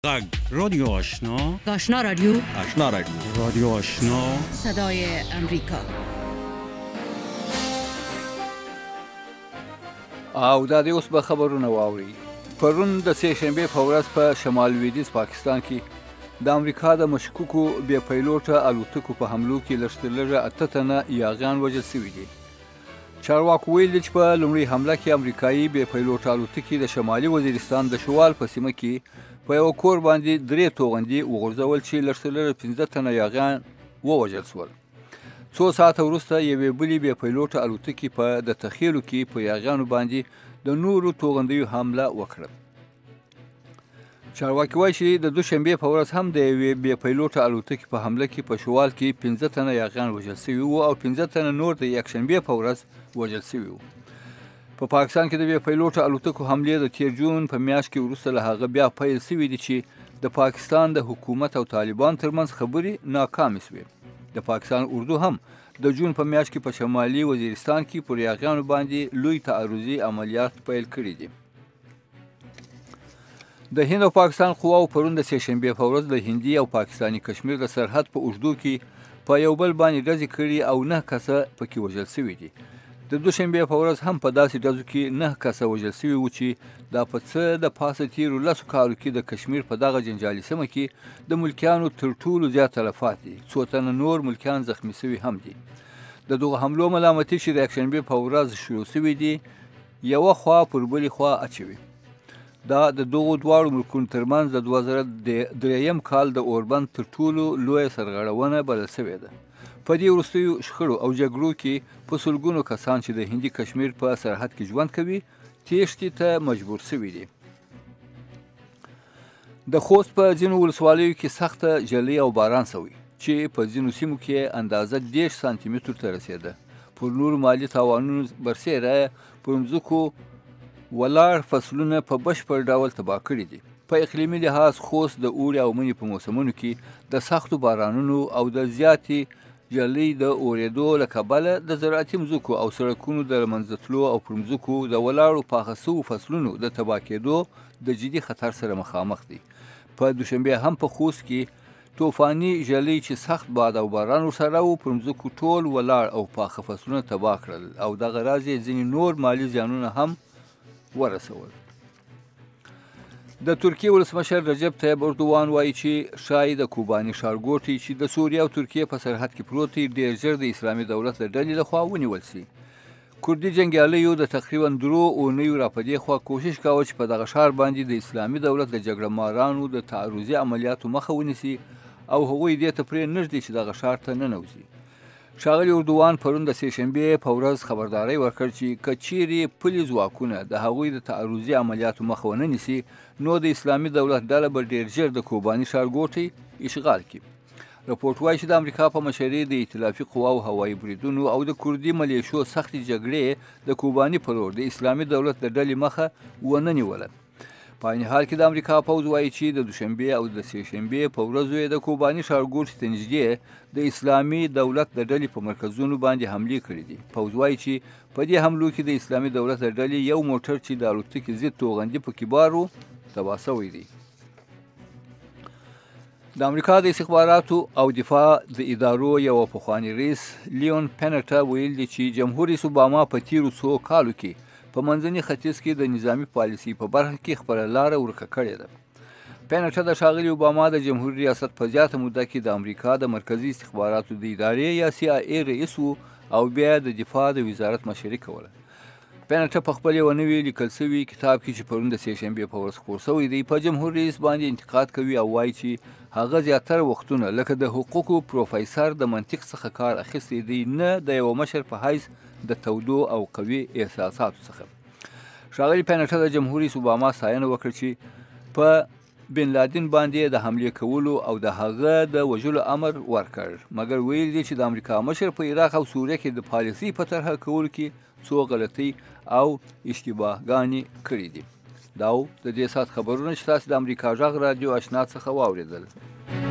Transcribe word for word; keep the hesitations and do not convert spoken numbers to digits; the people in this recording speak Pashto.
غږ رادیو آشنا آشنا رادیو آشنا رادیو رادیو آشنا صدای امریکا. او دا دی اوس به خبرونه واوري. پرون د سه شنبه په ورځ په شمال لویدیځ پاکستان کې د امریکا د مشکوکو بې پیلوټه الوتکو په حملو کې لږترلږه اته تنه یاغیان وژل شوي دي. چارواکو ویلي چې په لومړۍ حمله کې امریکایي بې پیلوټه الوتکې د شمالي وزیرستان د شوال په سیمه کې په یو کور باندې درې توغندي وغورځول چې لږترلږه پنځه تنه یاغیان ووژل شول. څو ساعته وروسته یوې بلې بې پیلوټه الوتکې په د تخیلو کې په یاغیانو باندې د نورو توغندیو حمله وکړه. چارواکي وایي چې د دوشنبې په ورځ هم د یوې بې پیلوټه الوتکې په حمله کې په شوال کې پنځه تنه یاغیان وژل شوي وو او پنځه تنه نور د یکشنبې په ورځ وژل شوي وو. په پاکستان کې د بې پیلوټه الوتکو حملې د تیر جون په میاشت کې وروسته له هغه بیا پیل شوي دي چې د پاکستان د حکومت او طالبان ترمنځ خبرې ناکامې شوې. د پاکستان اردو هم د جون په میاشت کې په شمالي وزیرستان کې پر یاغیانو باندې لوی تعرضي عملیات پیل کړي دي. د هند او پاکستان قواو پرون د سه شنبې په ورځ د هندي او پاکستاني کشمیر د سرحد په اوږدو کې په یو بل باندې ډزې کړي او نه کسه پکې وژل شوي دي. د دوشنبې په ورځ هم په داسې ډزو کې نه کسه وژل شوي وو چې دا په څه د پاسه تیرو لسو کالو کې د کشمیر په دغه جنجالي سیمه کې د ملکیانو تر ټولو زیات تلفات دي. څو تنه نور ملکیان زخمي شوي هم دي. د دغه حملو ملامتي چې د یکشنبې په ورځ شروع شوي دي یوه خوا پر بلې خوا اچوي. دا د دغو دواړو ملکونو ترمنځ د دوه زره درېیم کال د اوربند تر ټولو لویه سرغړونه بلل شوې ده. په دې وروستیو شخړو او جګړو کې په سلګونو کسان چې د هندي کشمیر په سرحد کې ژوند کوي تېښتې ته مجبور شوي دي. د خوست په ځینو ولسوالیو کې سخته ژلۍ او باران شوی چې په ځینو سیمو کې اندازه دېرش سانتي مترو ته رسېده. پر نورو مالي تاوانونو برسېره پر مځکو ولاړ فصلونه په بشپړ ډول تباه کړي دي. په اقلیمي لحاظ خوست د اوړي او مني په موسمونو کې د سختو بارانونو او د زیاتې ژلۍ د اورېدو له کبله د زراعتي مځکو او سړکونو د له منځه تلو او پر مځکو د ولاړو پاخه شوو فصلونو د تباه کېدو د جدي خطر سره مخامخ دي. په دوشنبې هم په خوست کې طوفاني ژلۍ چې سخت باد او باران ورسره و پر مځکو ټول ولاړ او پاخه فصلونه تباه کړل او دغه راز یې ځینې نور مالي زیانونه هم ورسول. د ترکیې ولسمشر رجب طیب اردوان وایي چې ښایي د کوباني ښارګوټی چې د سوریې او ترکیې په سرحد کې پروت دی ډېر ژر د اسلامي دولت له ډلې لخوا ونیول شي. کردي جنګیالیو د تقریبا درو اونیو راپدې خوا کوشش کاوه چې په دغه ښار باندې د اسلامي دولت د جګړه مارانو د تعرضي عملیاتو مخه ونیسي او هغوی دې ته پرې نږدې چې دغه ښار ته ننوځي. ښاغلي اردوان پرون د سه شنبې په ورځ خبرداری ورکړ چې که چیرې پلي ځواکونه د هغوی د تعرضي عملیاتو مخه ونه نیسي نو د اسلامي دولت ډله به ډېر ژر د کوباني ښارګوټی اشغال کړي. راپورټ وایي چې د امریکا په مشرۍ د ائتلافي قواو هوایي بریدونو او د کردي ملیشو سختې جګړې د کوباني په لور د اسلامي دولت د ډلې مخه ونه نیوله. په عین حال کې د امریکا پوځ وایي چې د دوشنبې او د سه شنبې په ورځو یې د کوباني ښارګوټي ته نږدې د اسلامي دولت د ډلې په مرکزونو باندې حملې کړي دي. پوځ وایي چې په دې حملو کې د اسلامي دولت د ډلې یو موټر چې د الوتکې ضد توغندي پکې بار و تباه شوی دی. د امریکا د استخباراتو او دفاع د ادارو یو پخوانی رئیس لیون پینټا ویل دي چې جمهور رئیس اوباما په تیرو څو کالو کې په منځني ختیځ کې د نظامی پالیسي په برخه کې خپله لاره ورکه کړې ده. پینټا د ښاغلي اوباما د جمهوري ریاست په زیاته موده کې د امریکا د مرکزي استخباراتو د ادارې یا سی آی ای رئیس و او بیا د دفاع د وزارت مشري کوله. پینټا په خپل یو نوي لیکل شوي کتاب کې چې پرون د سه شنبې په ورځ خپور شوی دی په جمهور رئیس باندې انتقاد کوي او وایي چې هغه زیاتره وختونه لکه د حقوقو پروفیسر د منطق څخه کار اخیستی دی نه د یو مشر په حیث د تودو او قوي احساساتو څخه. ښاغلي پینټا د جمهور رئیس اوباما ستاینه وکړه چې په بن لادن باندې د حملې کولو او د هغه د وژلو امر ورکړ، مګر ویل دي چې د امریکا مشر په عراق او سوریه کې د پالیسۍ په طرحه کولو کې څو غلطۍ او اشتباهګانې کړي دي. دا د دې ساعت خبرونه چې تاسو د امریکا غږ رادیو آشنا څخه واورېدل.